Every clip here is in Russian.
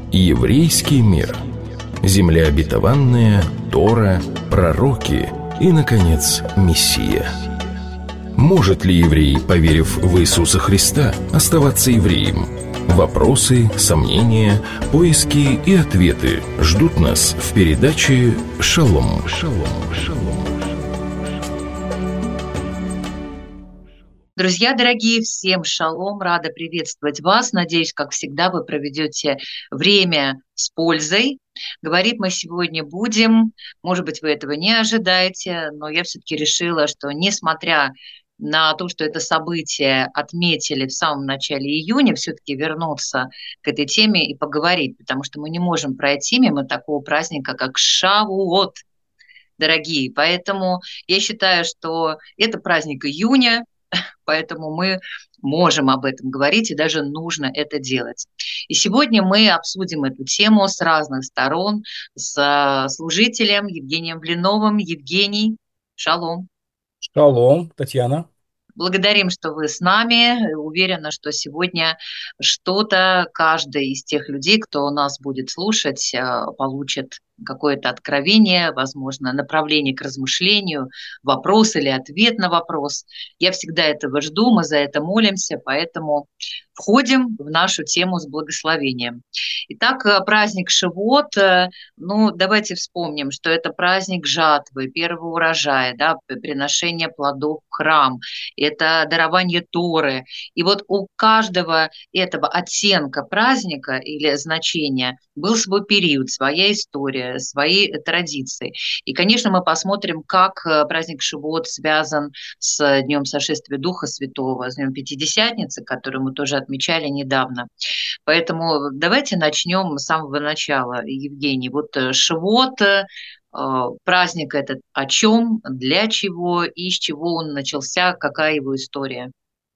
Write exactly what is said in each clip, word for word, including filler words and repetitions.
Еврейский мир. Земля обетованная, Тора, пророки и, наконец, Мессия. Может ли еврей, поверив в Иисуса Христа, оставаться евреем? Вопросы, сомнения, поиски и ответы ждут нас в передаче «Шалом». Шалом. Шалом. Друзья дорогие, всем шалом, рада приветствовать вас. Надеюсь, как всегда, вы проведете время с пользой. Говорить мы сегодня будем, может быть, вы этого не ожидаете, но я все-таки решила, что несмотря на то, что это событие отметили в самом начале июня, все-таки вернуться к этой теме и поговорить, потому что мы не можем пройти мимо такого праздника, как Шавуот, дорогие. Поэтому я считаю, что это праздник июня, поэтому мы можем об этом говорить и даже нужно это делать. И сегодня мы обсудим эту тему с разных сторон с служителем Евгением Блиновым. Евгений, шалом. Шалом, Татьяна. Благодарим, что вы с нами. Уверена, что сегодня что-то каждый из тех людей, кто нас будет слушать, получит какое-то откровение, возможно, направление к размышлению, вопрос или ответ на вопрос. Я всегда этого жду, мы за это молимся, поэтому входим в нашу тему с благословением. Итак, праздник Шавуот, ну, давайте вспомним, что это праздник жатвы, первого урожая, да, приношение плодов в храм, это дарование Торы. И вот у каждого этого оттенка праздника или значения был свой период, своя история, свои традиции. И, конечно, мы посмотрим, как праздник Шавуот связан с Днем Сошествия Духа Святого, с Днем Пятидесятницы, который мы тоже отмечали недавно. Поэтому давайте начнем с самого начала, Евгений. Вот Шавуот, праздник этот о чем, для чего и с чего он начался, какая его история?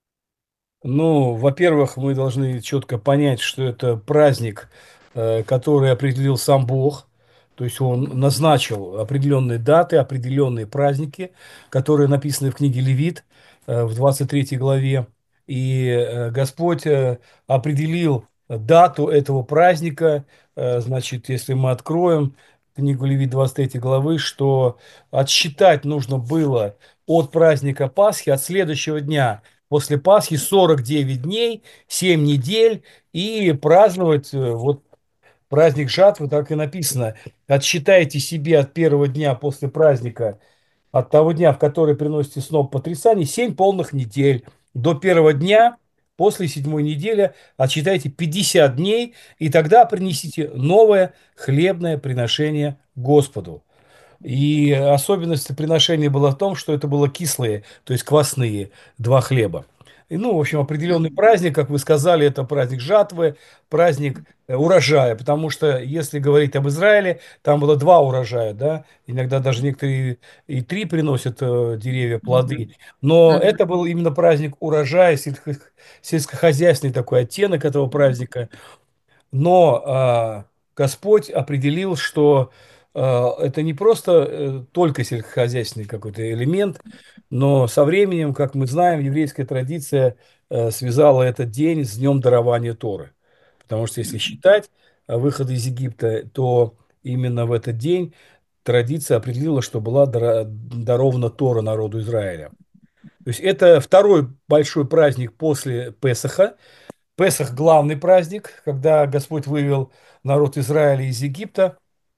Ну, во-первых, мы должны четко понять, что это праздник, который определил сам Бог. То есть он назначил определенные даты, определенные праздники, которые написаны в книге Левит в двадцать третьей главе. И Господь определил дату этого праздника. Значит, если мы откроем книгу Левит двадцать третьей главы, что отсчитать нужно было от праздника Пасхи, от следующего дня после Пасхи сорок девять дней, семь недель, и праздновать вот праздник жатвы, так и написано. Отсчитайте себе от первого дня после праздника, от того дня, в который приносите сноп потрясаний, семь полных недель. До первого дня, после седьмой недели, отсчитайте пятьдесят дней, и тогда принесите новое хлебное приношение Господу. И особенность приношения была в том, что это было кислые, то есть квасные, два хлеба. И, ну, в общем, определенный праздник, как вы сказали, это праздник жатвы, праздник урожая, потому что, если говорить об Израиле, там было два урожая, да, иногда даже некоторые и три приносят э, деревья плоды, но это был именно праздник урожая, сельско- сельскохозяйственный такой оттенок этого праздника. Но а, Господь определил, что а, это не просто э, только сельскохозяйственный какой-то элемент, но со временем, как мы знаем, еврейская традиция э, связала этот день с днем дарования Торы. Потому что если считать э, выход из Египта, то именно в этот день традиция определила, что была дара- дарована Тора народу Израиля. То есть это второй большой праздник после Песаха. Песах – главный праздник, когда Господь вывел народ Израиля из Египта.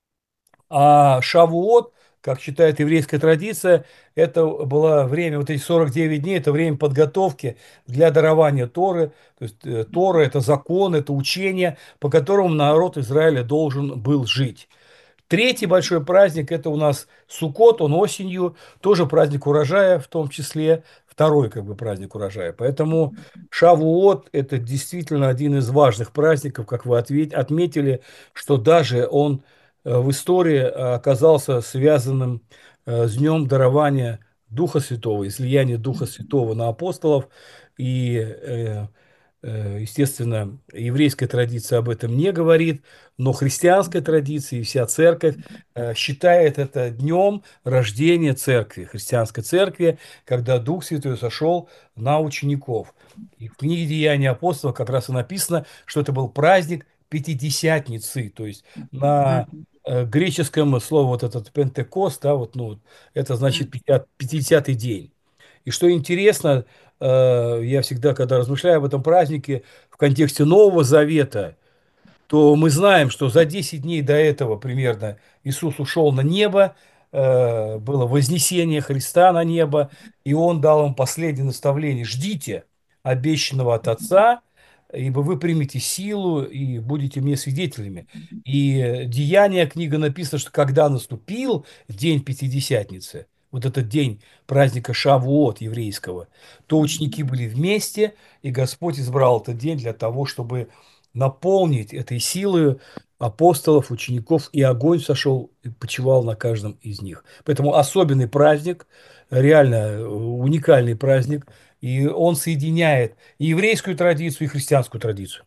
А Шавуот, как считает еврейская традиция, это было время, вот эти сорок девять дней, это время подготовки для дарования Торы. То есть э, Тора – это закон, это учение, по которому народ Израиля должен был жить. Третий большой праздник – это у нас Суккот, он осенью, тоже праздник урожая, в том числе второй как бы праздник урожая. Поэтому Шавуот – это действительно один из важных праздников, как вы ответ- отметили, что даже он э, в истории э, оказался связанным э, с днем дарования Духа Святого, излияния Духа Святого на апостолов. И э, Э, Естественно, еврейская традиция об этом не говорит, но христианская традиция и вся церковь э, считает это днем рождения церкви, христианской церкви, когда Дух Святой сошел на учеников. И в книге «Деяния апостолов» как раз и написано, что это был праздник Пятидесятницы, то есть на Мгм. э, греческом слово вот этот пентекост, да, вот, ну, это значит Мгм. пятьдесят пятидесятый день. И что интересно, э, я всегда, когда размышляю об этом празднике в контексте Нового Завета, то мы знаем, что за десять дней до этого примерно Иисус ушел на небо, э, было вознесение Христа на небо, и Он дал им последнее наставление: ждите обещанного от Отца, ибо вы примете силу и будете мне свидетелями. И э, Деяния, книга написано, что когда наступил день Пятидесятницы, вот этот день праздника Шавуот еврейского, то ученики были вместе, и Господь избрал этот день для того, чтобы наполнить этой силой апостолов, учеников, и огонь сошел и почивал на каждом из них. Поэтому особенный праздник, реально э, уникальный праздник, и он соединяет и еврейскую традицию, и христианскую традицию.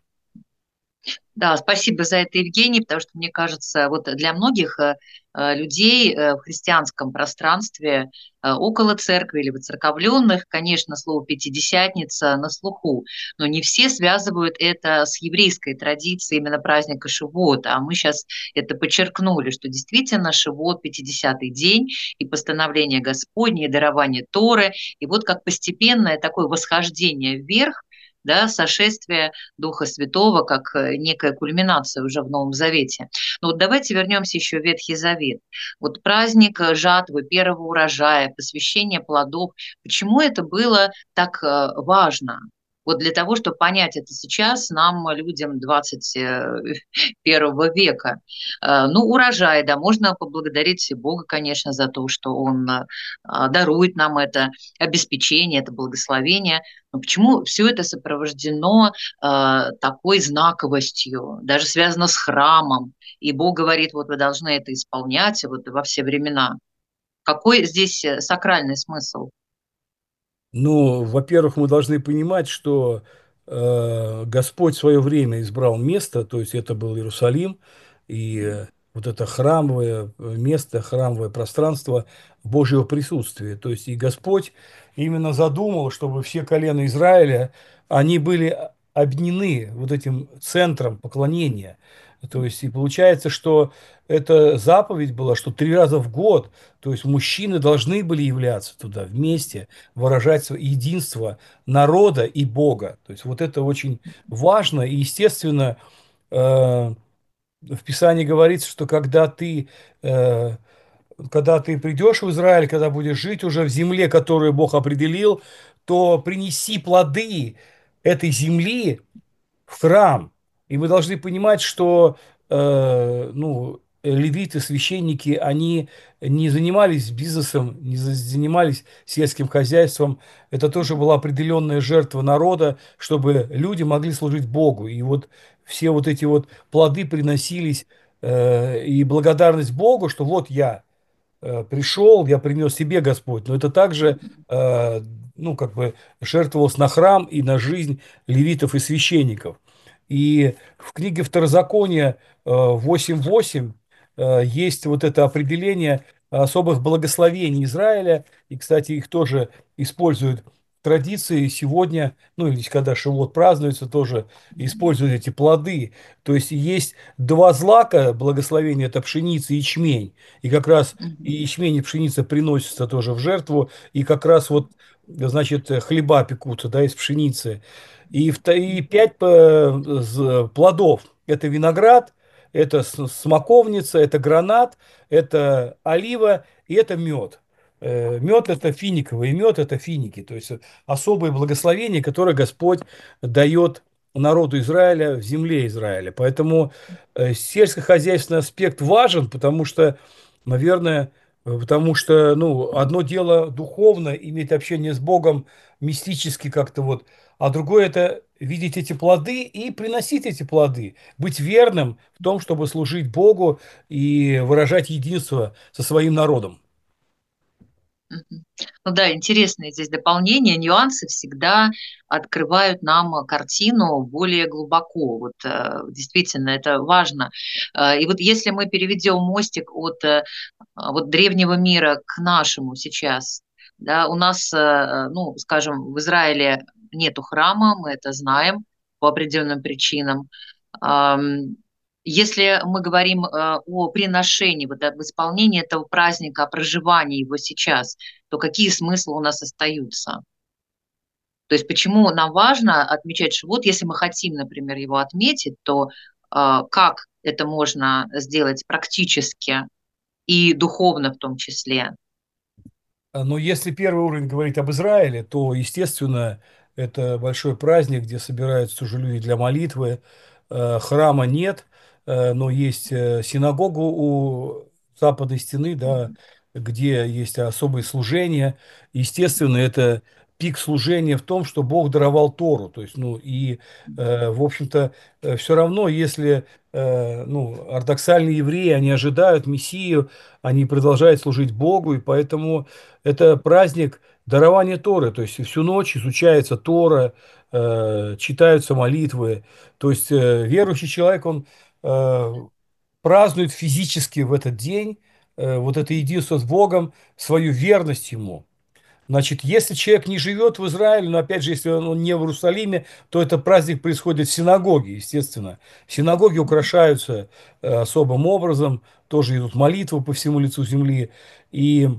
Да, спасибо за это, Евгений, потому что, мне кажется, вот для многих э, э, людей э, в христианском пространстве э, около церкви или воцерковленных, конечно, слово «пятидесятница» на слуху, но не все связывают это с еврейской традицией именно праздника Шивота, а мы сейчас это подчеркнули, что действительно Шивот – пятидесятый день, и постановление Господне, и дарование Торы, и вот как постепенное такое восхождение вверх, да, сошествие Духа Святого как э, некая кульминация уже в Новом Завете. Но вот давайте вернемся еще в Ветхий Завет. Вот праздник э, жатвы, первого урожая, посвящение плодов. Почему это было так э, важно? Вот для того, чтобы понять это сейчас, нам, людям двадцать первого века. Э, Ну, урожай, да, можно поблагодарить Бога, конечно, за то, что Он э, дарует нам это обеспечение, это благословение. Но почему все это сопровождено э, такой знаковостью, даже связано с храмом? И Бог говорит, вот вы должны это исполнять вот во все времена. Какой здесь э, сакральный смысл? Ну, во-первых, мы должны понимать, что э, Господь в свое время избрал место, то есть это был Иерусалим, и э, вот это храмовое э, место, храмовое пространство Божьего присутствия. То есть и Господь именно задумал, чтобы все колена Израиля, они были объединены вот этим центром поклонения. То есть и получается, что эта заповедь была, что три раза в год, то есть мужчины должны были являться туда вместе, выражать свое единство народа и Бога. То есть вот это очень важно. И, естественно, э, в Писании говорится, что когда ты, э, когда ты придешь в Израиль, когда будешь жить уже в земле, которую Бог определил, то принеси плоды этой земли в храм. И вы должны понимать, что э, ну, левиты, священники, они не занимались бизнесом, не за- занимались сельским хозяйством. Это тоже была определенная жертва народа, чтобы люди могли служить Богу. И вот все вот эти вот плоды приносились, э, и благодарность Богу, что вот я э, пришел, я принес себе Господь, но это также, э, ну, как бы жертвовалось на храм и на жизнь левитов и священников. И в книге Второзакония э, восемь восемь э, есть вот это определение особых благословений Израиля, и, кстати, их тоже используют в традиции сегодня, ну, или когда Шивот празднуется, тоже используют эти плоды. То есть есть два злака благословения, это пшеница и ячмень. И как раз и ячмень, и пшеница приносятся тоже в жертву, и как раз вот, значит, хлеба пекутся, да, из пшеницы. И, в- и пять э, з- плодов. Это виноград, это с- смоковница, это гранат, это олива и это мед. Э, Мед это финиковый, мед это финики. То есть особое благословение, которое Господь дает народу Израиля в земле Израиля. Поэтому э, сельскохозяйственный аспект важен, потому что, наверное, э, потому что, ну, одно дело духовно, иметь общение с Богом мистически как-то вот, а другое это видеть эти плоды и приносить эти плоды, быть верным в том, чтобы служить Богу и выражать единство со своим народом. Мгм. Ну да, интересные здесь дополнения, нюансы всегда открывают нам э, картину более глубоко. Вот э, действительно, это важно. Э, И вот если мы переведем мостик от э, а, вот древнего мира к нашему сейчас, да, у нас, э, ну, скажем, в Израиле нету храма, мы это знаем по определенным причинам. Если мы говорим э, о приношении, вот об исполнении этого праздника, о проживании его сейчас, то какие смыслы у нас остаются? То есть почему нам важно отмечать Шивот, если мы хотим, например, его отметить, то э, как это можно сделать практически и духовно в том числе? Но если первый уровень говорить об Израиле, то, естественно, это большой праздник, где собираются уже люди для молитвы. Э, Храма нет, э, но есть э, синагога у западной стены, да, где есть особые служения. Естественно, это пик служения в том, что Бог даровал Тору. То есть, ну, и, э, в общем-то, все равно, если э, ну, ортодоксальные евреи, они ожидают Мессию, они продолжают служить Богу, и поэтому это праздник дарования Торы, то есть всю ночь изучается Тора, э, читаются молитвы. То есть э, верующий человек, он э, празднует физически в этот день э, вот это единство с Богом, свою верность Ему. Значит, если человек не живет в Израиле, но опять же, если он не в Иерусалиме, то этот праздник происходит в синагоге, естественно. Синагоги украшаются э, особым образом, тоже идут молитвы по всему лицу земли. И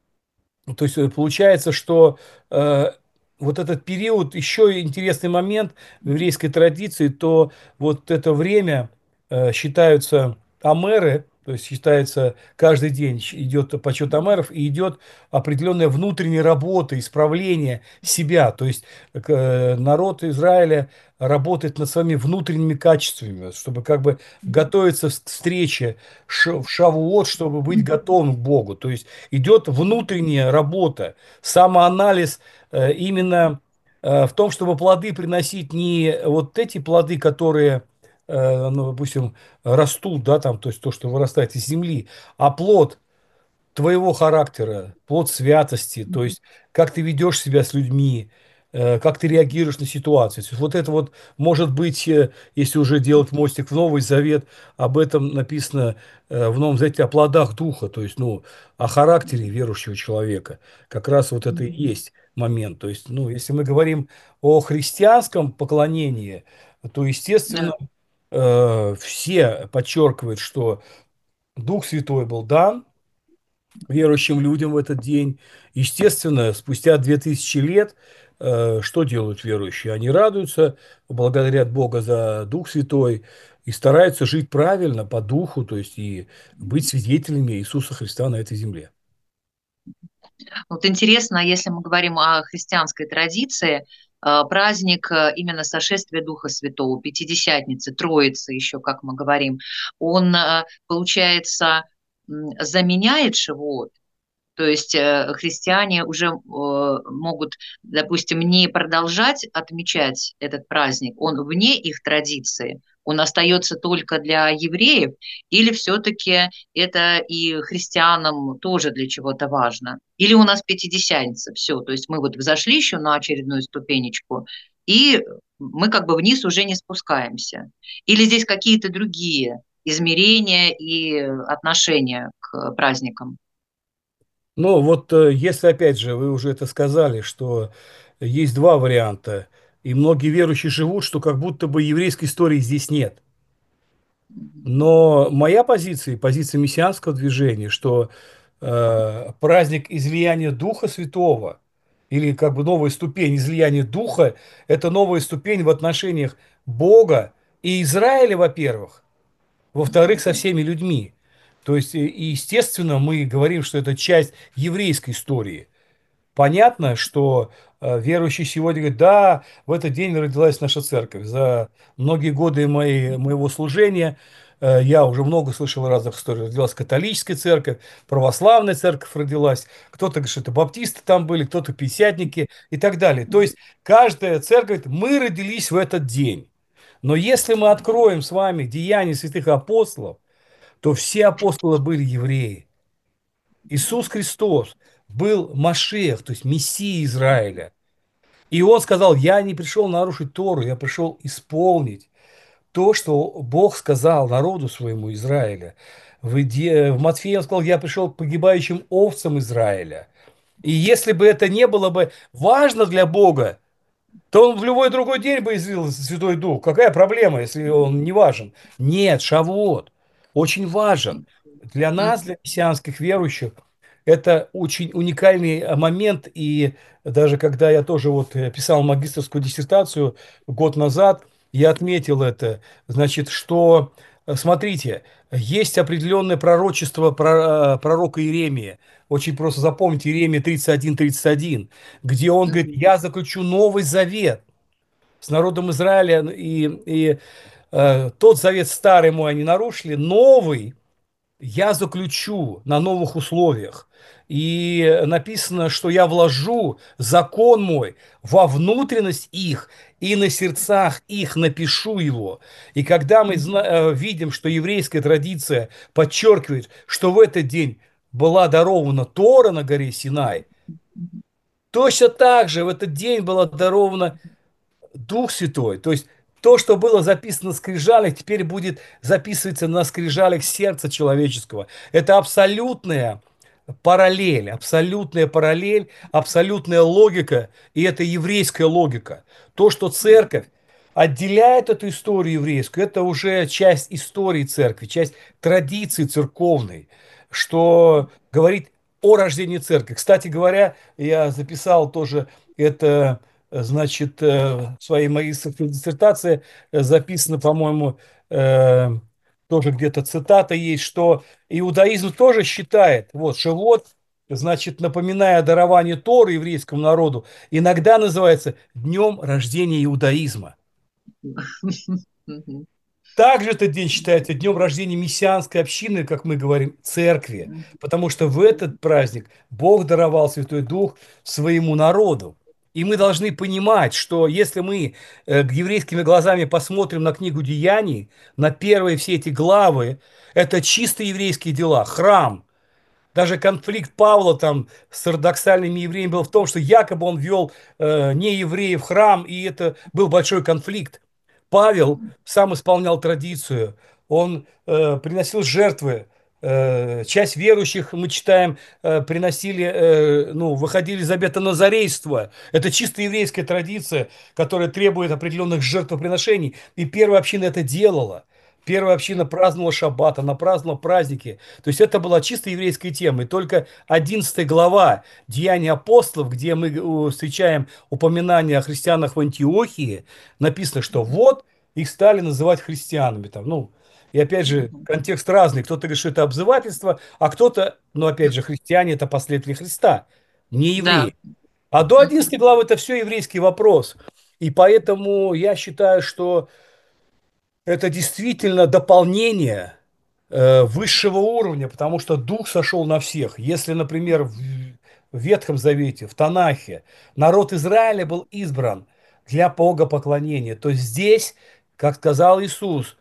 то есть э, получается, что э, вот этот период, еще интересный момент в еврейской традиции, то вот это время э, считаются амеры, то есть считается каждый день щ- идет почет амеров и идет определенная внутренняя работа, исправление себя. То есть э, народ Израиля работает над своими внутренними качествами, чтобы как бы готовиться к встрече ш- в Шавуот, чтобы быть готовым к Богу. То есть идет внутренняя работа, самоанализ э, именно э, в том, чтобы плоды приносить не вот эти плоды, которые, э, ну, допустим, растут, да, там, то есть то, что вырастает из земли, а плод твоего характера, плод святости, то есть как ты ведешь себя с людьми, э, как ты реагируешь на ситуации. То есть вот это вот может быть, э, если уже делать мостик в Новый Завет, об этом написано э, в Новом Завете о плодах Духа, то есть, ну, о характере верующего человека. Как раз вот это и есть момент. То есть, ну, если мы говорим о христианском поклонении, то, естественно, Да. э, все подчеркивают, что Дух Святой был дан верующим людям в этот день. Естественно, спустя две тысячи лет, э, что делают верующие? Они радуются, благодарят Бога за Дух Святой и стараются жить правильно по Духу, то есть и быть свидетелями Иисуса Христа на этой земле. Вот интересно, если мы говорим о христианской традиции, э, праздник э, именно сошествия Духа Святого, Пятидесятницы, Троицы еще, как мы говорим, он, э, получается, м, заменяет Шивот. То есть э, христиане уже э, могут, допустим, не продолжать отмечать этот праздник, он вне их традиции, он остается только для евреев, или все-таки это и христианам тоже для чего-то важно? Или у нас пятидесятница, все, то есть мы вот взошли еще на очередную ступенечку, и мы как бы вниз уже не спускаемся. Или здесь какие-то другие измерения и отношения к праздникам? Ну, вот э, если, опять же, вы уже это сказали, что есть два варианта, и многие верующие живут, что как будто бы еврейской истории здесь нет. Но моя позиция, и позиция мессианского движения, что э, праздник излияния Духа Святого, или как бы новая ступень излияния Духа, это новая ступень в отношениях Бога и Израиля, во-первых, во-вторых, со всеми людьми. То есть, и, и, естественно, мы говорим, что это часть еврейской истории. Понятно, что э, верующий сегодня говорит, да, в этот день родилась наша церковь. За многие годы моей, моего служения э, я уже много слышал разных историй. Родилась католическая церковь, православная церковь родилась. Кто-то говорит, что это баптисты там были, кто-то пятидесятники и так далее. То есть каждая церковь говорит, мы родились в этот день. Но если мы откроем с вами деяния святых апостолов, то все апостолы были евреи. Иисус Христос был Машех, то есть Мессия Израиля. И он сказал, я не пришел нарушить Тору, я пришел исполнить то, что Бог сказал народу своему Израиля. В, Иде- в Матфея он сказал, я пришел к погибающим овцам Израиля. И если бы это не было бы важно для Бога, то он в любой другой день бы излил Святой Дух. Какая проблема, если он не важен? Нет, Шавуот очень важен. Для нас, для мессианских верующих, это очень уникальный э, момент. И даже когда я тоже вот э, писал магистерскую диссертацию год назад, я отметил это. Значит, что, э, смотрите, есть определенное пророчество про- э, пророка Иеремия. Очень просто запомните Иеремия тридцать один тридцать один, где он говорит: Мгм. я заключу новый завет с народом Израиля, и, и э, тот завет старый мой они нарушили, новый я заключу на новых условиях. И написано, что я вложу закон мой во внутренность их, и на сердцах их напишу его. И когда мы зна- э, видим, что еврейская традиция подчеркивает, что в этот день была дарована Тора на горе Синай, точно так же в этот день была дарована Дух Святой. То есть то, что было записано на скрижалях, теперь будет записываться на скрижалях сердца человеческого. Это абсолютная параллель, абсолютная параллель, абсолютная логика, и это еврейская логика. То, что церковь отделяет эту историю еврейскую, это уже часть истории церкви, часть традиции церковной, что говорит о рождении церкви. Кстати говоря, я записал тоже это, значит, э, в своей магистерской диссертации э, записано, по-моему, э, тоже где-то цитата есть, что иудаизм тоже считает, вот, Шивот, значит, напоминая дарование Торы еврейскому народу, иногда называется днем рождения иудаизма. Мгм. Также этот день считается днем рождения мессианской общины, как мы говорим, церкви, потому что в этот праздник Бог даровал Святой Дух своему народу. И мы должны понимать, что если мы э, еврейскими глазами посмотрим на книгу Деяний, на первые все эти главы, это чисто еврейские дела, храм. Даже конфликт Павла там с ортодоксальными евреями был в том, что якобы он вел э, неевреев в храм, и это был большой конфликт. Павел сам исполнял традицию, он э, приносил жертвы. Э, часть верующих, мы читаем, э, приносили, э, ну, выходили из обета назарейства. Это чисто еврейская традиция, которая требует определенных жертвоприношений. И первая община это делала. Первая община праздновала шаббат, она праздновала праздники. То есть это была чисто еврейская тема. И только одиннадцатая глава Деяний апостолов, где мы э, встречаем упоминание о христианах в Антиохии, написано, что вот их стали называть христианами. Там, ну, и опять же, контекст разный. Кто-то говорит, что это обзывательство, а кто-то, ну, опять же, христиане – это последователи Христа, не Да. евреи. А до Мгм. одиннадцатой главы это все еврейский вопрос. И поэтому я считаю, что это действительно дополнение э, высшего уровня, потому что Дух сошел на всех. Если, например, в в Ветхом Завете, в Танахе, народ Израиля был избран для богопоклонения, то здесь, как сказал Иисус,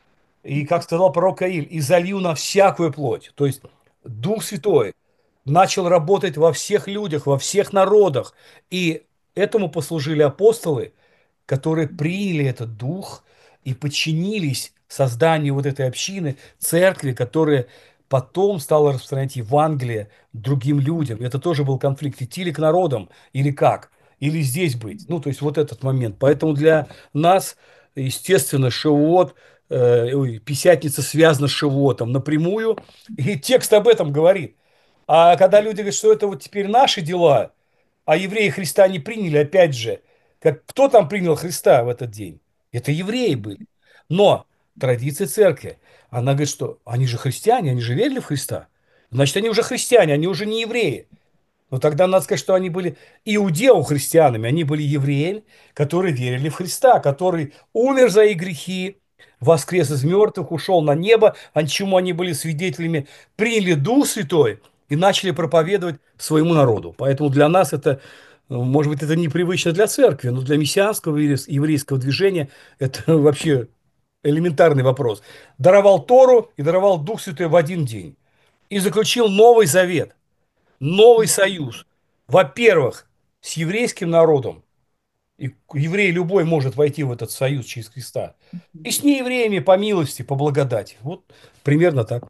и как сказал пророк Аиль, и залью на всякую плоть. То есть Дух Святой начал работать во всех людях, во всех народах. И этому послужили апостолы, которые приняли этот дух и подчинились созданию вот этой общины, церкви, которая потом стала распространять Евангелие другим людям. Это тоже был конфликт. Идти ли к народам или как? Или здесь быть? Ну, то есть вот этот момент. Поэтому для нас, естественно, Шивот, э, ой, Пятидесятница связана с Шивотом напрямую. И текст об этом говорит. А когда люди говорят, что это вот теперь наши дела, а евреи Христа не приняли, опять же, как, кто там принял Христа в этот день? Это евреи были. Но традиция церкви, она говорит, что они же христиане, они же верили в Христа. Значит, они уже христиане, они уже не евреи. Но тогда надо сказать, что они были иудео-христианами, они были евреями, которые верили в Христа, который умер за их грехи, воскрес из мертвых, ушел на небо, о чему они были свидетелями, приняли Дух Святой и начали проповедовать своему народу. Поэтому для нас это, э, может быть, это непривычно для церкви, но для мессианского еврейского движения это вообще элементарный вопрос. Даровал Тору и даровал Дух Святой в один день. И заключил Новый Завет, новый союз. Во-первых, с еврейским народом. И еврей любой может войти в этот союз через Христа. И с неевреями по милости, по благодати. Вот примерно так.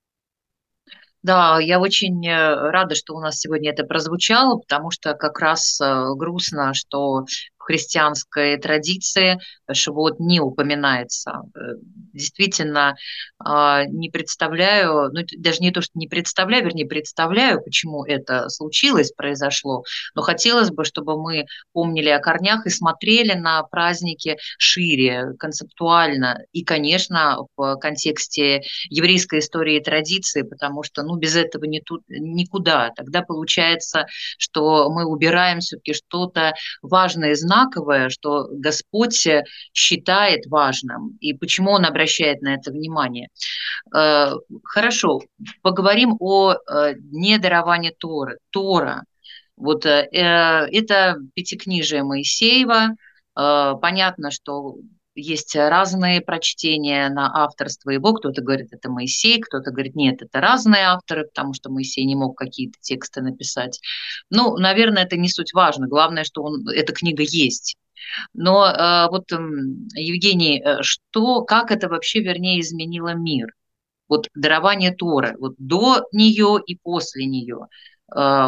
Да, я очень э, рада, что у нас сегодня это прозвучало, потому что как раз э, грустно, что в христианской традиции Шивот не упоминается. Э, Действительно, а, не представляю, ну, даже не то, что не представляю, вернее, представляю, почему это случилось, произошло, но хотелось бы, чтобы мы помнили о корнях и смотрели на праздники шире, концептуально и, конечно, в контексте еврейской истории и традиции, потому что, ну, без этого не тут, никуда. Тогда получается, что мы убираем все-таки что-то важное и знаковое, что Господь считает важным, и почему Он обращает на это внимание. Э, Хорошо, поговорим о э, дне дарования Торы. Тора. Вот э, э, это пятикнижие Моисеева. Э, Понятно, что есть разные прочтения на авторство его. Кто-то говорит, это Моисей, кто-то говорит, нет, это разные авторы, потому что Моисей не мог какие-то тексты написать. Ну, наверное, это не суть важно. Главное, что он, эта книга есть. Но э, вот, м, Евгений, э, что, как это вообще, вернее, изменило мир? Вот дарование Торы, вот до нее и после нее. Э,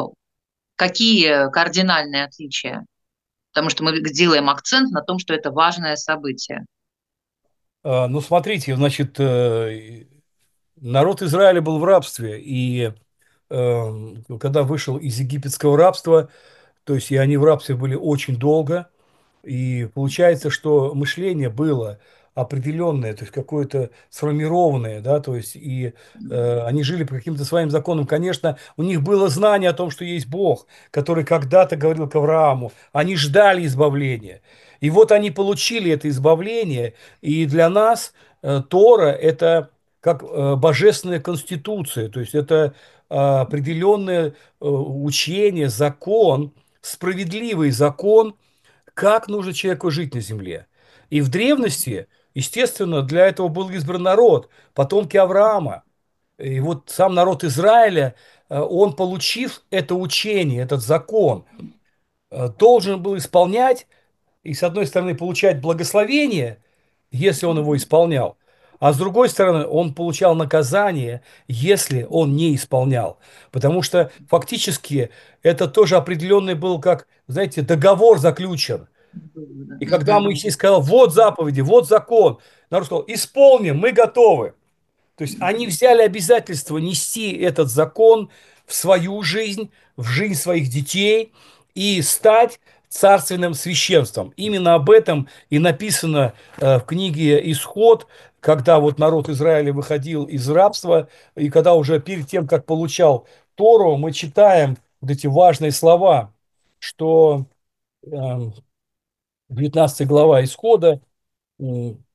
Какие кардинальные отличия? Потому что мы делаем акцент на том, что это важное событие. А, Ну, смотрите, значит, э, народ Израиля был в рабстве, и э, когда вышел из египетского рабства, то есть и они в рабстве были очень долго, и получается, что мышление было определенное, то есть какое-то сформированное, да, то есть и э, они жили по каким-то своим законам. Конечно, у них было знание о том, что есть Бог, который когда-то говорил к Аврааму. Они ждали избавления. И вот они получили это избавление, и для нас э, Тора – это как э, божественная конституция, то есть это э, определенное э, учение, закон, справедливый закон, как нужно человеку жить на земле. И в древности, естественно, для этого был избран народ, потомки Авраама. И вот сам народ Израиля, э, он, получив это учение, этот закон, э, должен был исполнять и, с одной стороны, получать благословение, если он его исполнял, а с другой стороны, он получал наказание, если он не исполнял. Потому что фактически это тоже определенный был, как, знаете, договор заключен. И когда Мгм. Моисей сказал, вот заповеди, вот закон, народ сказал, исполним, мы готовы. То есть они взяли обязательство нести этот закон в свою жизнь, в жизнь своих детей и стать царственным священством. Именно об этом и написано э, в книге «Исход», когда вот народ Израиля выходил из рабства, и когда уже перед тем, как получал Тору, мы читаем вот эти важные слова, что э, девятнадцатая глава Исхода м,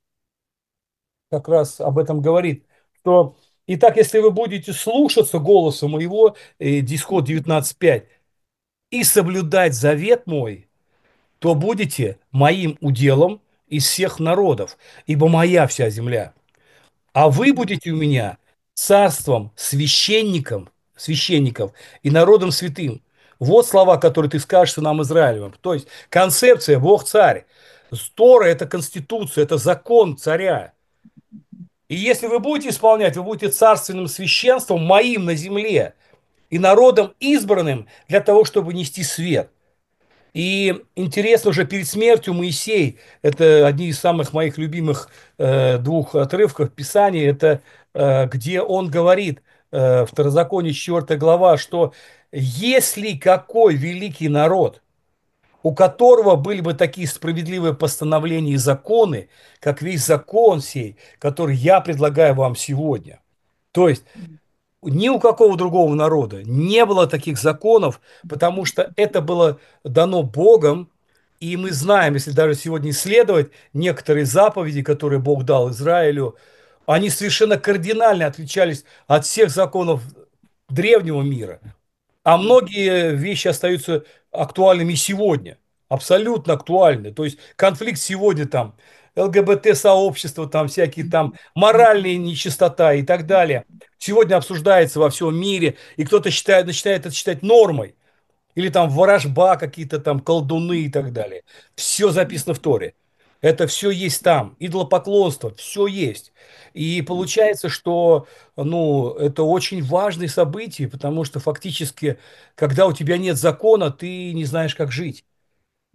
как раз об этом говорит, что «Итак, если вы будете слушаться голоса моего», э, Исход девятнадцать пять, «и соблюдать завет мой, то будете моим уделом из всех народов, ибо моя вся земля. А вы будете у меня царством, священником, священников и народом святым». Вот слова, которые ты скажешь нам, Израилевым. То есть концепция «Бог царь». Тора – это конституция, это закон царя. И если вы будете исполнять, вы будете царственным священством моим на земле и народом избранным для того, чтобы нести свет. И интересно, уже перед смертью Моисей, это одни из самых моих любимых э, двух отрывков Писания, это э, где он говорит, э, Второзаконие четвёртая глава, что если какой великий народ, у которого были бы такие справедливые постановления и законы, как весь закон сей, который я предлагаю вам сегодня. То есть ни у какого другого народа не было таких законов, потому что это было дано Богом, и мы знаем, если даже сегодня исследовать некоторые заповеди, которые Бог дал Израилю, они совершенно кардинально отличались от всех законов древнего мира. А многие вещи остаются актуальными сегодня, абсолютно актуальны. То есть конфликт сегодня там, ЛГБТ-сообщество, там всякие там моральные нечистота и так далее. Сегодня обсуждается во всем мире, и кто-то считает, начинает это считать нормой. Или там ворожба, какие-то там колдуны и так далее. Все записано в Торе. Это все есть там. Идолопоклонство, все есть. И получается, что ну, это очень важное событие, потому что фактически, когда у тебя нет закона, ты не знаешь, как жить.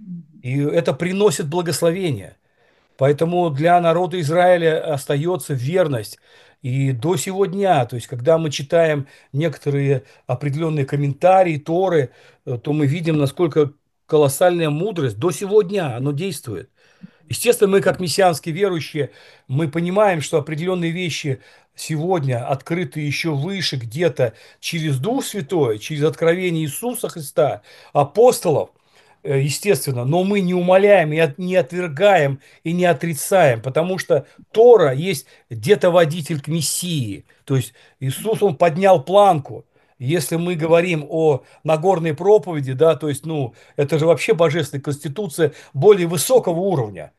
Мгм. И это приносит благословение. Поэтому для народа Израиля остается верность. И до сего дня, то есть когда мы читаем некоторые определенные комментарии Торы, э, то мы видим, насколько колоссальная мудрость до сего дня, оно действует. Естественно, мы как мессианские верующие, мы понимаем, что определенные вещи сегодня открыты еще выше где-то через Дух Святой, через откровение Иисуса Христа, апостолов, э, естественно, но мы не умаляем и от- не отвергаем и не отрицаем, потому что Тора есть где-то водитель к Мессии. То есть Иисус, Он поднял планку. Если мы говорим о Нагорной проповеди, да, то есть, ну, это же вообще божественная конституция более высокого уровня.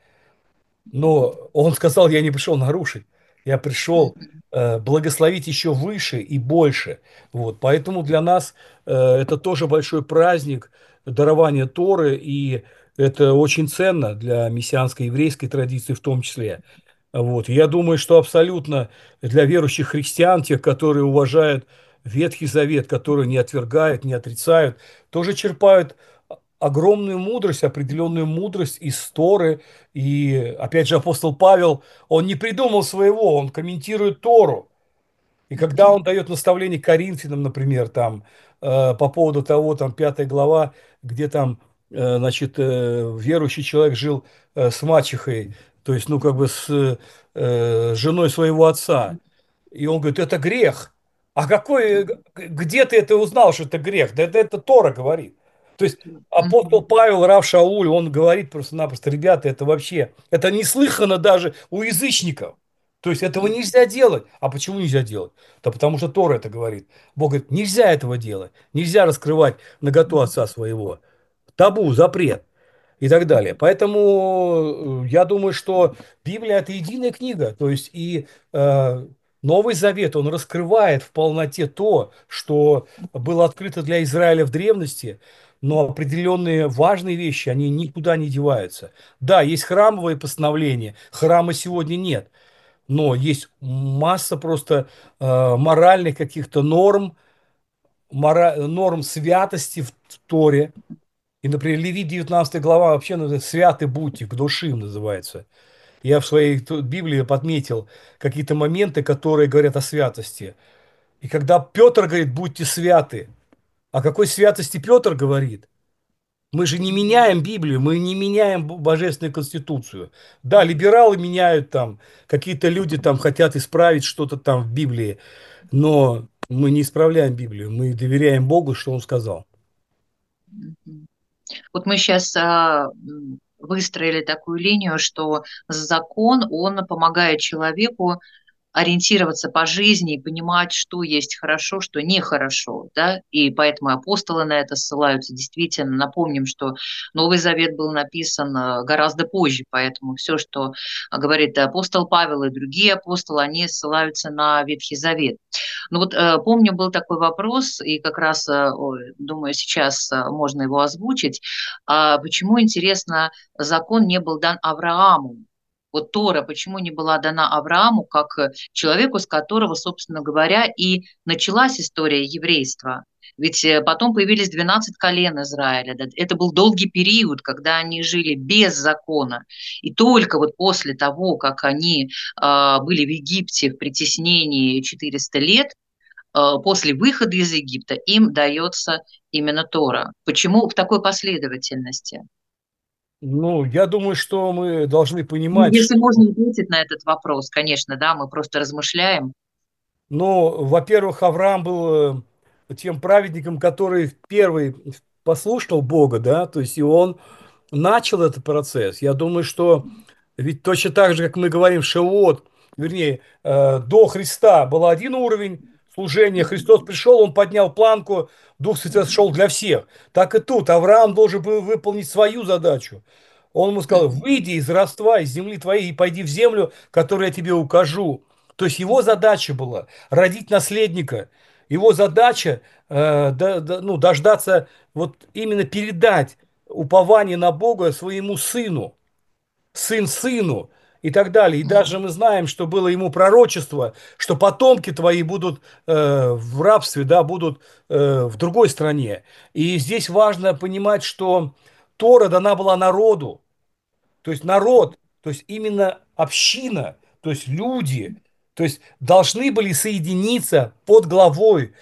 Но он сказал, я не пришел нарушить, я пришел Мгм. э, благословить еще выше и больше. Вот, поэтому для нас э, это тоже большой праздник дарования Торы, и это очень ценно для мессианской еврейской традиции в том числе. Вот. Я думаю, что абсолютно для верующих христиан, тех, которые уважают Ветхий Завет, которые не отвергают, не отрицают, тоже черпают огромную мудрость, определенную мудрость из Торы. И опять же апостол Павел, он не придумал своего, он комментирует Тору. И когда он Мгм. дает наставление Коринфянам, например, там, э, по поводу того, там, пятая глава, где там, э, значит, э, верующий человек жил э, с мачехой, то есть, ну, как бы с э, женой своего отца. И он говорит, это грех. А какой, г- где ты это узнал, что это грех? Да это, это Тора говорит. То есть апостол Мгм. Павел, Рав Шауль, он говорит просто-напросто, ребята, это вообще, это неслыханно даже у язычников. То есть этого Мгм. нельзя делать. А почему нельзя делать? Да потому что Тора это говорит. Бог говорит, нельзя этого делать. Нельзя раскрывать наготу отца своего. Табу, запрет и так далее. Поэтому э, я думаю, что Библия это единая книга. То есть и э, Новый Завет, он раскрывает в полноте то, что было открыто для Израиля в древности, но определенные важные вещи, они никуда не деваются. Да, есть храмовые постановления, храма сегодня нет, но есть масса просто э, моральных каких-то норм, мора- норм святости в Торе. И, например, Левит девятнадцатая глава вообще называется «Святы будьте», к душим называется. Я в своей тут Библии подметил какие-то моменты, которые говорят о святости. И когда Петр говорит «будьте святы», о какой святости Петр говорит? Мы же не Мгм. меняем Библию, мы не меняем б- божественную конституцию. Да, либералы меняют там, какие-то люди там хотят исправить что-то там в Библии, но мы не исправляем Библию, мы доверяем Богу, что Он сказал. Мгм. Вот мы сейчас выстроили такую линию, что закон, он помогает человеку ориентироваться по жизни и понимать, что есть хорошо, что нехорошо, да, и поэтому апостолы на это ссылаются. Действительно, напомним, что Новый Завет был написан э, гораздо позже, поэтому все, что э, говорит апостол Павел и другие апостолы, они ссылаются на Ветхий Завет. Ну вот э, помню, был такой вопрос, и как раз, э, ой, думаю, сейчас э, можно его озвучить. А почему, интересно, закон не был дан Аврааму? Вот Тора почему не была дана Аврааму, как э, человеку, с которого, собственно говоря, и началась история еврейства? Ведь э, потом появились двенадцать колен Израиля. Да. Это был долгий период, когда они жили без закона. И только вот после того, как они э, были в Египте в притеснении четыреста лет, э, после выхода из Египта им дается именно Тора. Почему в такой последовательности? Ну, я думаю, что мы должны Ну, понимать, если что можно ответить на этот вопрос, конечно, да, мы просто размышляем. ну, во-первых, Авраам был э, тем праведником, который первый послушал Бога, да, то есть и он начал этот процесс. Я думаю, что ведь точно так же, как мы говорим, Шавуот, вернее, э, до Христа был один уровень служения, Христос пришел, он поднял планку, Дух Святой шел для всех. Так и тут Авраам должен был выполнить свою задачу. Он ему сказал, выйди из родства, из земли твоей и пойди в землю, которую я тебе укажу. То есть его задача была родить наследника. Его задача э, да- да- ну, дождаться, вот именно передать упование на Бога своему сыну, сын сыну и так далее. И даже мы знаем, что было ему пророчество, что потомки твои будут э, в рабстве, да, будут э, в другой стране. И здесь важно понимать, что Тора дана была народу, то есть народ, то есть именно община, то есть люди, то есть должны были соединиться под главой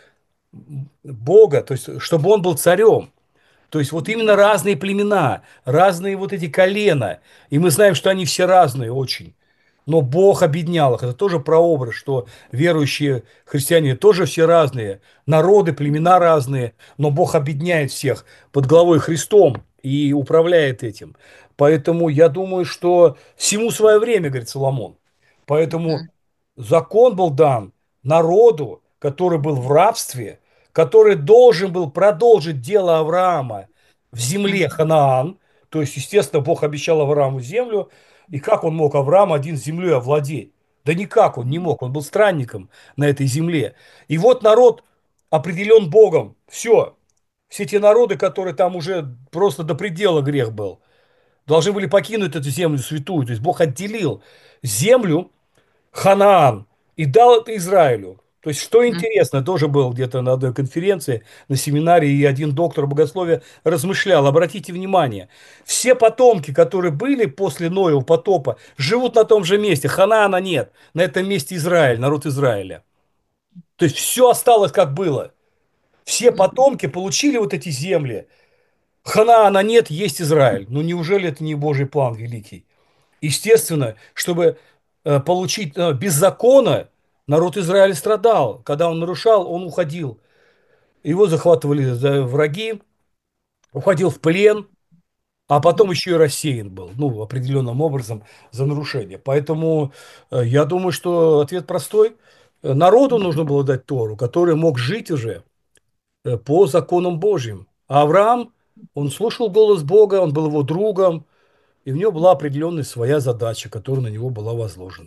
Бога, то есть чтобы он был царем. То есть вот именно разные племена, разные вот эти колена. И мы знаем, что они все разные очень. Но Бог объединял их. Это тоже прообраз, что верующие христиане тоже все разные. Народы, племена разные. Но Бог объединяет всех под главой Христом и управляет этим. Поэтому я думаю, что всему свое время, говорит Соломон. Поэтому закон был дан народу, который был в рабстве, который должен был продолжить дело Авраама в земле Ханаан. То есть, естественно, Бог обещал Аврааму землю. И как он мог, Авраам, один с землей овладеть? Да никак он не мог, он был странником на этой земле. И вот народ определен Богом. Все. Все те народы, которые там уже просто до предела грех был, должны были покинуть эту землю святую. То есть Бог отделил землю Ханаан и дал это Израилю. То есть, что интересно, тоже был где-то на одной конференции, на семинаре, и один доктор богословия размышлял, обратите внимание, все потомки, которые были после Ноева потопа, живут на том же месте, Ханаана нет, на этом месте Израиль, народ Израиля. То есть, все осталось как было. Все потомки получили вот эти земли. Ханаана нет, есть Израиль. Ну, неужели это не Божий план великий? Естественно, чтобы э, получить э, без закона, народ Израиля страдал. Когда он нарушал, он уходил. Его захватывали за враги, уходил в плен, а потом еще и рассеян был, ну, определенным образом за нарушение. Поэтому э, я думаю, что ответ простой. Э, Народу нужно было дать Тору, который мог жить уже э, по законам Божьим. А Авраам, он слушал голос Бога, он был его другом, и у него была определенная своя задача, которая на него была возложена.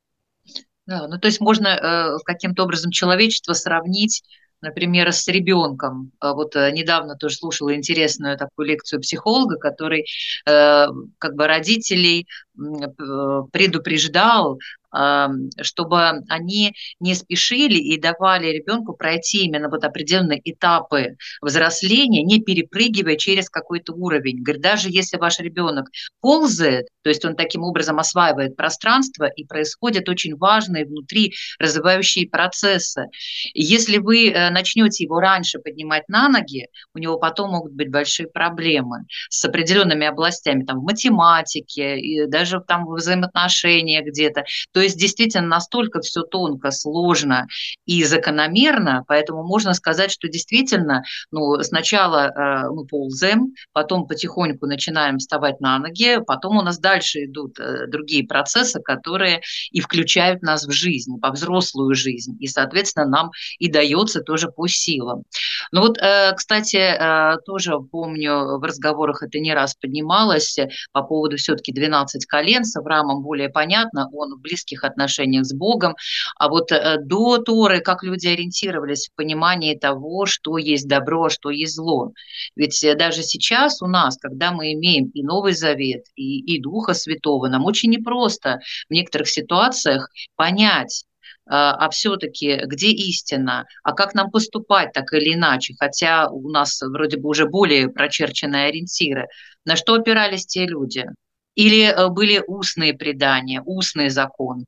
Да, ну то есть можно э, каким-то образом человечество сравнить, например, с ребенком. А Вот э, недавно тоже слушала интересную такую лекцию психолога, который э, как бы родителей м, п- предупреждал, а, чтобы они не спешили и давали ребенку пройти именно вот определенные этапы взросления, не перепрыгивая через какой-то уровень. Говорит, даже если ваш ребенок ползает, то есть он таким образом осваивает пространство, и происходят очень важные внутри развивающие процессы. И если вы э, начнете его раньше поднимать на ноги, у него потом могут быть большие проблемы с определенными областями, там, в математике, и даже там в взаимоотношениях где-то. То есть действительно настолько все тонко, сложно и закономерно, поэтому можно сказать, что действительно ну, сначала э, мы ползаем, потом потихоньку начинаем вставать на ноги, потом у нас дальше идут э, другие процессы, которые и включают нас в жизнь, во взрослую жизнь, и, соответственно, нам и дается тоже по силам. Ну вот, э, кстати, э, тоже помню, в разговорах это не раз поднималось э, по поводу все-таки двенадцати колен, с Авраамом более понятно, он в близких отношениях с Богом, а вот э, до Торы, как люди ориентировались в понимании того, что есть добро, а что есть зло. Ведь э, даже сейчас у нас, когда мы имеем и Новый Завет, и, и Духа Святого, нам очень непросто в некоторых ситуациях понять, а а все-таки где истина, а как нам поступать так или иначе, хотя у нас вроде бы уже более прочерченные ориентиры. На что опирались те люди? Или э, были устные предания, устный закон?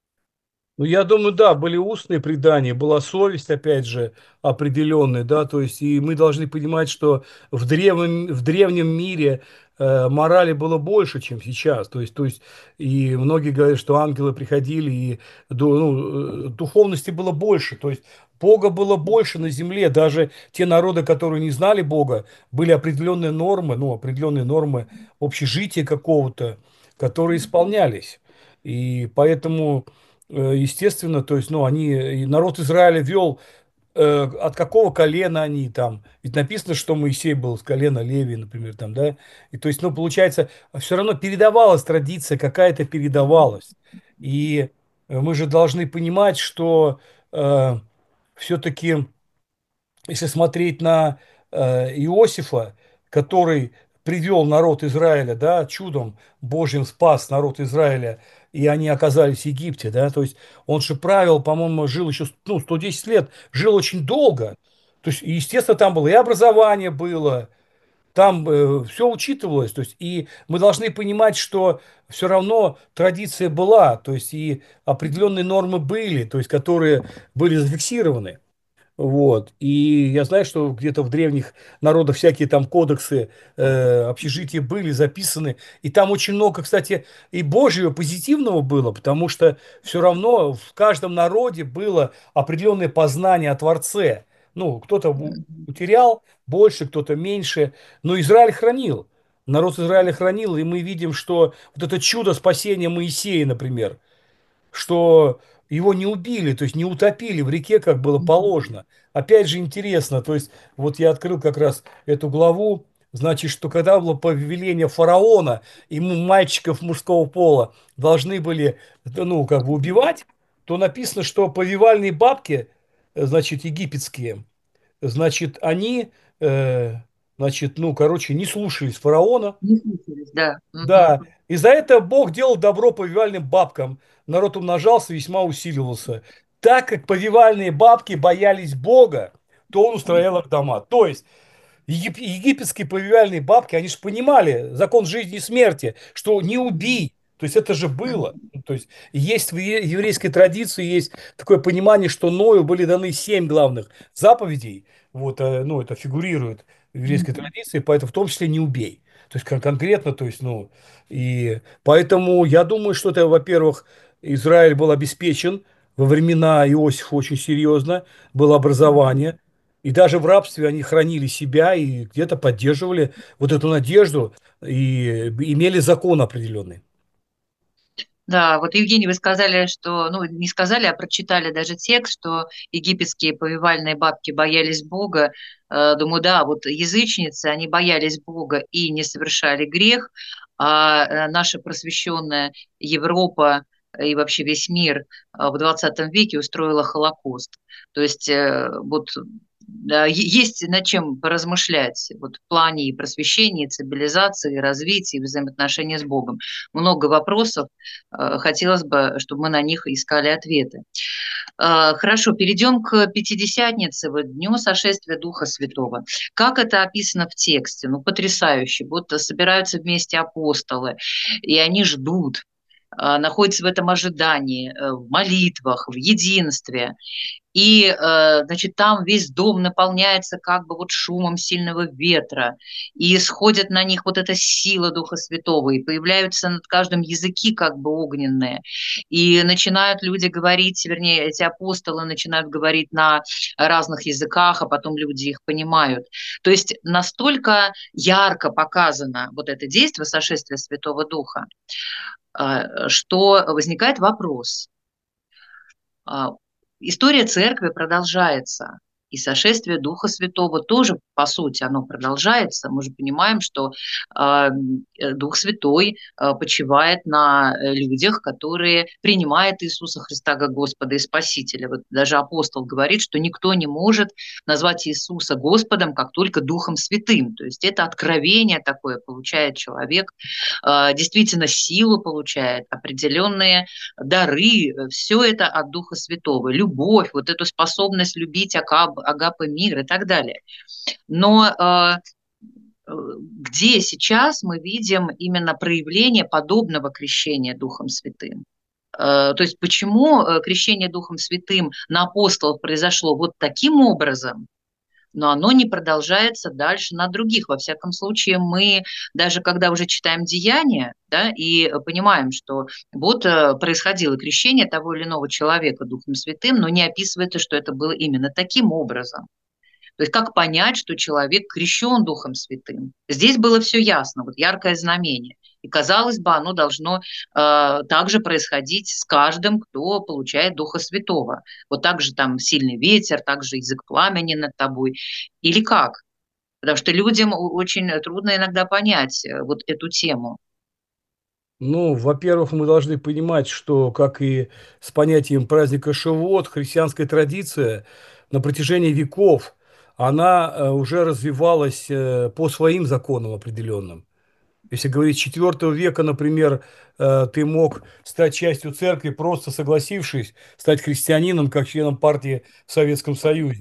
Ну, я думаю, да, были устные предания, была совесть, опять же, определенная, да, то есть, и мы должны понимать, что в древнем, в древнем мире э, морали было больше, чем сейчас, то есть, то есть, и многие говорят, что ангелы приходили, и ду- ну, э, духовности было больше, то есть, Бога было больше на земле, даже те народы, которые не знали Бога, были определенные нормы, ну, определенные нормы общежития какого-то, которые исполнялись, и поэтому э, естественно, то есть, ну, они, и народ Израиля вел, э, от какого колена они там, ведь написано, что Моисей был с колена Левии, например, там, да, и то есть, ну, получается, все равно передавалась традиция, какая-то передавалась, и э, мы же должны понимать, что э, все-таки если смотреть на э, Иосифа, который привел народ Израиля, да, чудом Божьим спас народ Израиля, и они оказались в Египте, да, то есть он же правил, по-моему, жил еще, ну, сто десять лет, жил очень долго, то есть, естественно, там было и образование было, там все учитывалось. То есть, и мы должны понимать, что все равно традиция была, то есть и определенные нормы были, то есть которые были зафиксированы. Вот. И я знаю, что где-то в древних народах всякие там кодексы э, общежития были записаны. И там очень много, кстати, и Божьего позитивного было, потому что все равно в каждом народе было определенное познание о Творце. Ну, кто-то у- утерял больше, кто-то меньше. Но Израиль хранил. Народ Израиля хранил, и мы видим, что вот это чудо спасения Моисея, например, что его не убили, то есть не утопили в реке, как было положено. Опять же интересно, то есть вот я открыл как раз эту главу, значит, что когда было повеление фараона, ему мальчиков мужского пола должны были, ну, как бы убивать, то написано, что повивальные бабки, э, значит, египетские, значит, они, э, значит, ну, короче, не слушались фараона. Не слышались, да. Мгм. Да, и за это Бог делал добро повивальным бабкам. Народ умножался, весьма усиливался. Так как повивальные бабки боялись Бога, то он устроил их дома. То есть егип- египетские повивальные бабки, они же понимали закон жизни и смерти, что не убий. То есть это же было. Мгм. Ну, то есть есть в е- еврейской традиции есть такое понимание, что Ною были даны семь главных заповедей. Вот, э, ну, это фигурирует в еврейской Мгм. традиции, поэтому в том числе не убей. То есть кон- конкретно, то есть, ну, и поэтому я думаю, что это, во-первых, Израиль был обеспечен во времена Иосифа очень серьезно, было образование, и даже в рабстве они хранили себя и где-то поддерживали вот эту надежду и имели закон определенный. Да, вот, Евгений, вы сказали, что, ну, не сказали, а прочитали даже текст, что египетские повивальные бабки боялись Бога. Э, Думаю, да, вот язычницы, они боялись Бога и не совершали грех, а э, наша просвещенная Европа и вообще весь мир э, в двадцатом веке устроила Холокост. То есть э, вот да, е- есть над чем поразмышлять вот в плане и просвещения, и цивилизации, и развития, и взаимоотношений с Богом. Много вопросов. Э, Хотелось бы, чтобы мы на них искали ответы. Э, Хорошо, перейдем к Пятидесятнице, вот, Дню сошествия Духа Святого. Как это описано в тексте? Ну, потрясающе. Вот собираются вместе апостолы, и они ждут, э, находятся в этом ожидании, э, в молитвах, в единстве. И, э, значит, там весь дом наполняется как бы вот шумом сильного ветра, и сходит на них вот эта сила Духа Святого, и появляются над каждым языки как бы огненные, и начинают люди говорить, вернее, эти апостолы начинают говорить на разных языках, а потом люди их понимают. То есть настолько ярко показано вот это действие сошествия Святого Духа, э, что возникает вопрос, а, история церкви продолжается, и сошествие Духа Святого тоже, по сути, оно продолжается. Мы же понимаем, что а, э, Дух Святой а, почивает на э, людях, которые принимают Иисуса Христа как Господа и Спасителя. Вот даже апостол говорит, что никто не может назвать Иисуса Господом, как только Духом Святым. То есть это откровение такое получает человек, а, действительно силу получает, определенные дары, все это от Духа Святого, любовь, вот эту способность любить агап, агапы мир и так далее. Но э, э, где сейчас мы видим именно проявление подобного крещения Духом Святым? Э, То есть почему э, крещение Духом Святым на апостолов произошло вот таким образом, но оно не продолжается дальше на других. Во всяком случае, мы даже когда уже читаем Деяния, да, и понимаем, что вот э, происходило крещение того или иного человека Духом Святым, но не описывается, что это было именно таким образом. То есть как понять, что человек крещен Духом Святым? Здесь было все ясно, вот яркое знамение. И, казалось бы, оно должно э, также происходить с каждым, кто получает Духа Святого. Вот так же там сильный ветер, также язык пламени над тобой. Или как? Потому что людям очень трудно иногда понять э, вот эту тему. Ну, во-первых, мы должны понимать, что, как и с понятием праздника Шавуот, христианская традиция на протяжении веков, она э, уже развивалась э, по своим законам определенным. Если говорить с четвёртого века, например, э, ты мог стать частью церкви, просто согласившись стать христианином, как членом партии в Советском Союзе.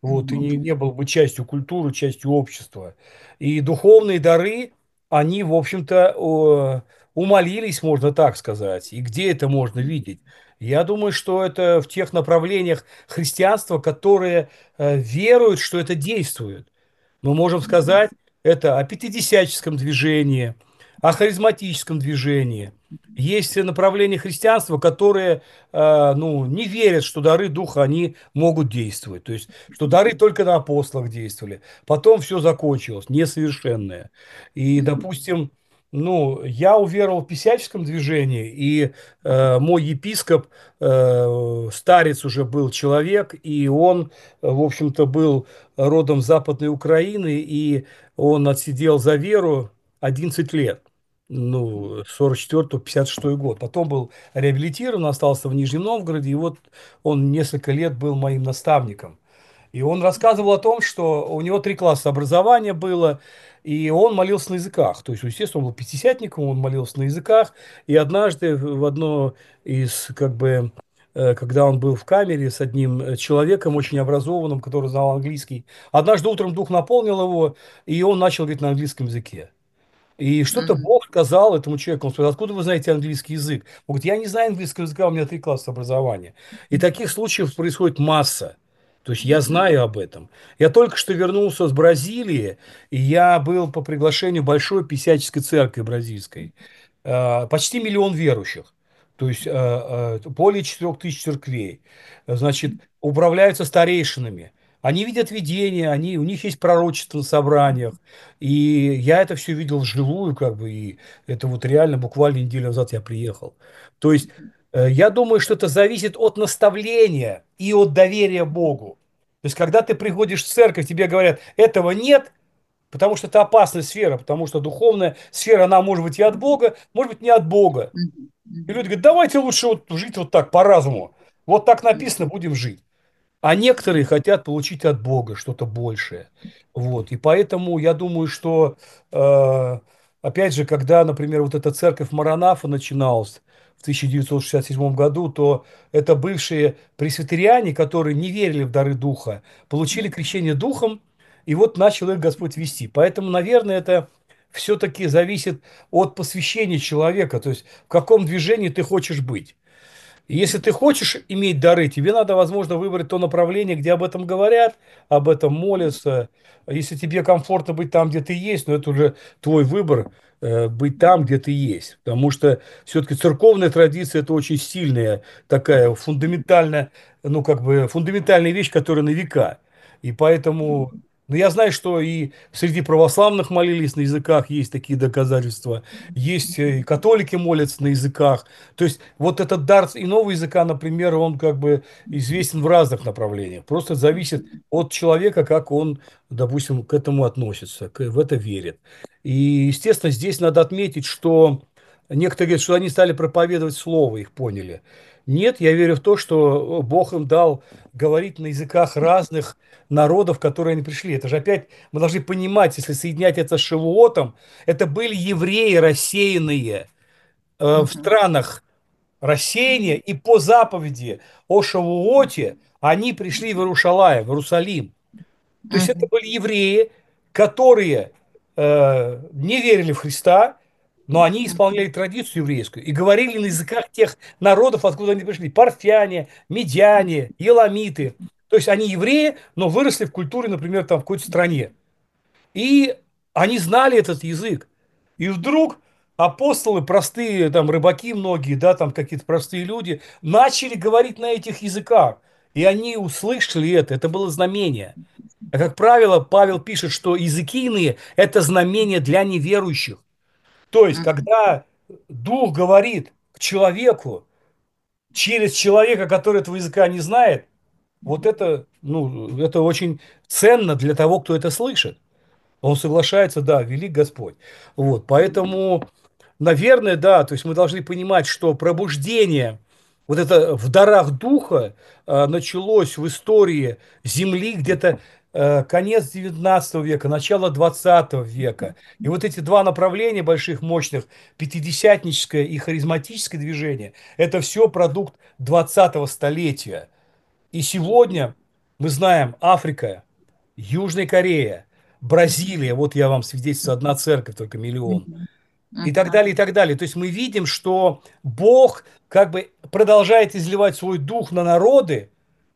вот, и не, не был бы частью культуры, частью общества. И духовные дары, они, в общем-то, о, умолились, можно так сказать. И где это можно видеть? Я думаю, что это в тех направлениях христианства, которые э, веруют, что это действует. Мы можем сказать это о пятидесятническом движении, о харизматическом движении. Есть направления христианства, которые э, ну, не верят, что дары Духа, они могут действовать. То есть, что дары только на апостолах действовали. Потом все закончилось, несовершенное. И, допустим, ну, я уверовал в писяческом движении, и э, мой епископ, э, старец уже был человек, и он, э, в общем-то, был родом с Западной Украины, и он отсидел за веру одиннадцать лет. Ну, сорок четвёртый по пятьдесят шестой год. Потом был реабилитирован, остался в Нижнем Новгороде, и вот он несколько лет был моим наставником. И он рассказывал о том, что у него три класса образования было, и он молился на языках. То есть, естественно, он был пятидесятником, он молился на языках. И однажды в одно из, как бы, э, когда он был в камере с одним э, человеком, очень образованным, который знал английский, однажды утром дух наполнил его, и он начал говорить на английском языке. И что-то Мгм. Бог сказал этому человеку. Он сказал: откуда вы знаете английский язык? Он говорит: я не знаю английского языка, у меня три класса образования. И таких случаев происходит масса. То есть я знаю об этом. Я только что вернулся с Бразилии, и я был по приглашению Большой Писяческой церкви бразильской. Э, Почти миллион верующих. То есть э, э, более четырех тысяч церквей. Значит, управляются старейшинами. Они видят видения, они, у них есть пророчество на собраниях. И я это все видел вживую, как бы, и это вот реально буквально неделю назад я приехал. То есть э, я думаю, что это зависит от наставления и от доверия Богу. То есть, когда ты приходишь в церковь, тебе говорят: этого нет, потому что это опасная сфера, потому что духовная сфера, она может быть и от Бога, может быть не от Бога. Мгм. И Мгм. люди говорят: давайте лучше вот жить вот так, по разуму. Вот так написано, будем жить. А некоторые хотят получить от Бога что-то большее. Вот. И поэтому я думаю, что, э, опять же, когда, например, вот эта церковь Маранафа начиналась в тысяча девятьсот шестьдесят седьмом году, то это бывшие пресвитериане, которые не верили в дары Духа, получили крещение Духом, и вот начал их Господь вести. Поэтому, наверное, это все-таки зависит от посвящения человека, то есть в каком движении ты хочешь быть. И если ты хочешь иметь дары, тебе надо, возможно, выбрать то направление, где об этом говорят, об этом молятся. Если тебе комфортно быть там, где ты есть, но это уже твой выбор, э, быть там, где ты есть. Потому что все-таки церковная традиция – это очень сильная такая фундаментальная, ну, как бы фундаментальная вещь, которая на века. И поэтому, ну, я знаю, что и среди православных молились на языках, есть такие доказательства. Есть э, и католики молятся на языках. То есть вот этот дар иного языка, например, он как бы известен в разных направлениях. Просто зависит от человека, как он, допустим, к этому относится, к- в это верит. И, естественно, здесь надо отметить, что некоторые говорят, что они стали проповедовать слово, их поняли. Нет, я верю в то, что Бог им дал говорить на языках разных народов, которые они пришли. Это же опять мы должны понимать, если соединять это с Шавуотом, это были евреи рассеянные э, в Мгм. странах рассеяния, и по заповеди о Шавуоте они пришли в Иерушалаим, в Иерусалим. То есть это Мгм. были евреи, которые э, не верили в Христа, но они исполняли традицию еврейскую и говорили на языках тех народов, откуда они пришли. Парфяне, медяне, еламиты. То есть они евреи, но выросли в культуре, например, там в какой-то стране. И они знали этот язык. И вдруг апостолы, простые там рыбаки многие, да, там какие-то простые люди, начали говорить на этих языках. И они услышали это, это было знамение. А как правило, Павел пишет, что языки иные – это знамение для неверующих. То есть, Мгм. когда Дух говорит к человеку через человека, который этого языка не знает, вот это, ну, это очень ценно для того, кто это слышит. Он соглашается, да, велик Господь. Вот, поэтому, наверное, да, то есть мы должны понимать, что пробуждение вот это в дарах Духа э, началось в истории Земли где-то э, конец девятнадцатого века, начало двадцатого века. И вот эти два направления больших, мощных, пятидесятническое и харизматическое движение, это все продукт двадцатого столетия. И сегодня Мы знаем Африка, Южная Корея, Бразилия, вот я вам свидетельствую, одна церковь, только миллион. Мгм. И так Мгм. далее, и так далее. То есть мы видим, что Бог как бы продолжает изливать свой дух на народы.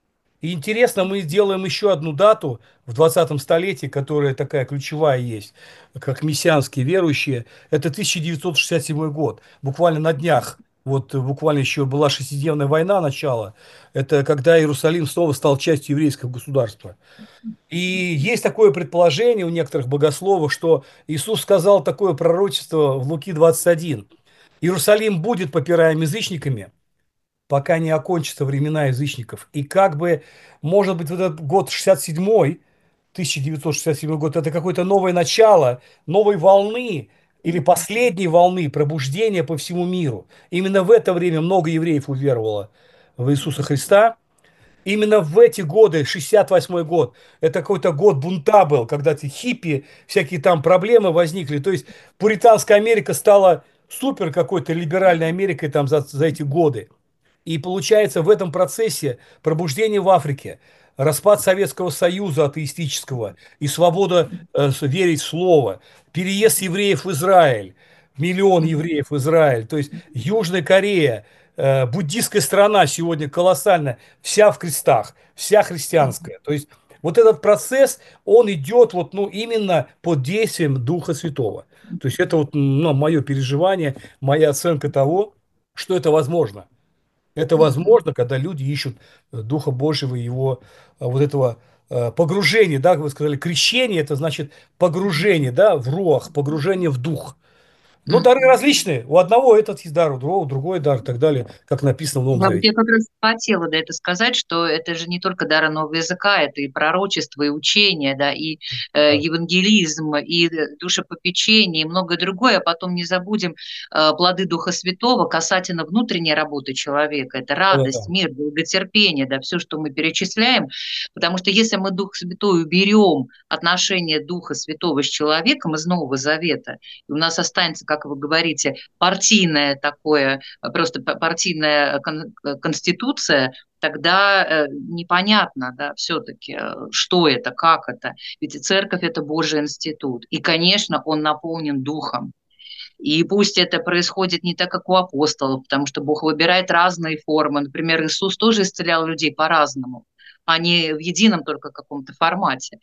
И интересно, мы делаем еще одну дату в двадцатом столетии, которая такая ключевая есть, как мессианские верующие. Это тысяча девятьсот шестьдесят седьмой год. Буквально на днях. Вот э, буквально еще была шестидневная война, начало. Это когда Иерусалим снова стал частью еврейского государства. И есть такое предположение у некоторых богословов, что Иисус сказал такое пророчество в Луки двадцать один. Иерусалим будет попираем язычниками, пока не окончатся времена язычников. И как бы, может быть, вот этот год шестьдесят седьмой, тысяча девятьсот шестьдесят седьмой год, это какое-то новое начало, новой волны или последней волны пробуждения по всему миру. Именно в это время много евреев уверовало в Иисуса Христа. Именно в эти годы, шестьдесят восьмой год, это какой-то год бунта был, когда эти хиппи, всякие там проблемы возникли. То есть Пуританская Америка стала супер какой-то либеральной Америкой там за, за эти годы. И получается в этом процессе пробуждение в Африке, распад Советского Союза атеистического и свобода э, верить в слово, переезд евреев в Израиль, миллион евреев в Израиль, то есть Южная Корея, э, буддийская страна сегодня колоссальная, вся в крестах, вся христианская. То есть вот этот процесс, он идет вот, ну, именно под действием Духа Святого. То есть это вот, ну, мое переживание, моя оценка того, что это возможно. Это возможно, когда люди ищут э, Духа Божьего, его э, вот этого э, погружения, да, как вы сказали, крещение, это значит погружение, да, в руах, погружение в дух. Но дары Мгм. различные. У одного этот есть дар, у другого другой дар и так далее, как написано в Новом Да, вот Завете. я как раз хотела, да, это сказать, что это же не только дары нового языка, это и пророчество, и учение, да, и э, Да. евангелизм, и э, душепопечение, и многое другое. А потом не забудем э, плоды Духа Святого касательно внутренней работы человека. Это радость, Да. мир, долготерпение, да, все, что мы перечисляем. Потому что если мы Дух Святой уберем отношение Духа Святого с человеком из Нового Завета, и у нас останется, как вы говорите, партийное такое, просто партийная конституция, тогда э, непонятно, да, все-таки, э, что это, как это. Ведь церковь – это Божий институт. И, конечно, он наполнен духом. И пусть это происходит не так, как у апостолов, потому что Бог выбирает разные формы. Например, Иисус тоже исцелял людей по-разному, а не в едином только каком-то формате.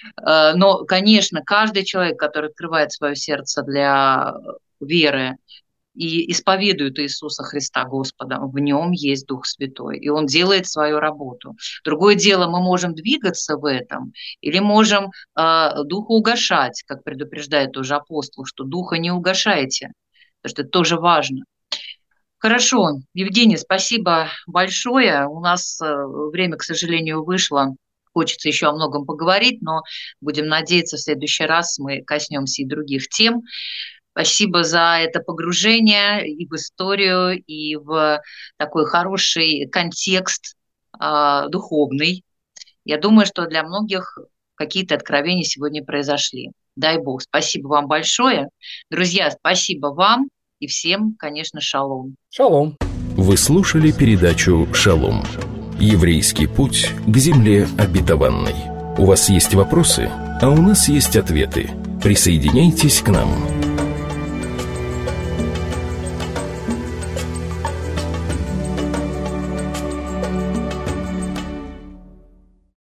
Но, конечно, каждый человек, который открывает свое сердце для веры, и исповедуют Иисуса Христа Господа, в нем есть Дух Святой, и Он делает свою работу. Другое дело, мы можем двигаться в этом, или можем э, Духа угошать, как предупреждает тоже апостол, что Духа не угошайте, потому что это тоже важно. Хорошо, Евгений, спасибо большое. У нас э, время, к сожалению, вышло. Хочется еще о многом поговорить, но будем надеяться, в следующий раз мы коснемся и других тем. Спасибо за это погружение и в историю, и в такой хороший контекст э, духовный. Я думаю, что для многих какие-то откровения сегодня произошли. Дай Бог. Спасибо вам большое. Друзья, спасибо вам и всем, конечно, шалом. Шалом. Вы слушали передачу «Шалом». Еврейский путь к земле обетованной. У вас есть вопросы, а у нас есть ответы. Присоединяйтесь к нам.